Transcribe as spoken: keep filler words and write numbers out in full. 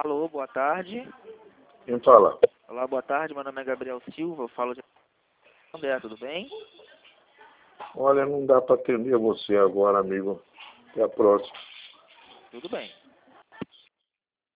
Alô, boa tarde. Quem fala? Olá, boa tarde. Meu nome é Gabriel Silva, eu falo de André, tudo bem? Olha, não dá para atender você agora, amigo. Até a próxima. Tudo bem.